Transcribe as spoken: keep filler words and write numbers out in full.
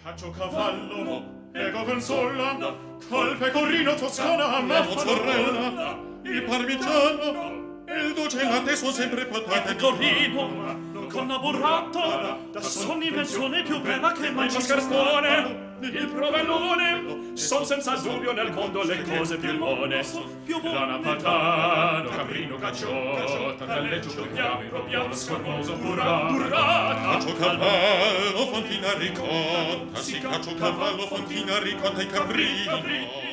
Caciocavallo, ego consola, col pecorino toscana, la mozzarella, il parmigiano, il dolce latte son sempre patate. Pecorino, con la burrata, da sonni pensione più bella che mai mascarpone. Il provellone, son senza dubbio nel mondo le cose più buone. Grana padano, caprino, cacciotta, talleggio, chiavero, piano, scormoso, burrata. Caciocavallo, fontina ricotta, sì, caciocavallo, fontina ricotta e caprino.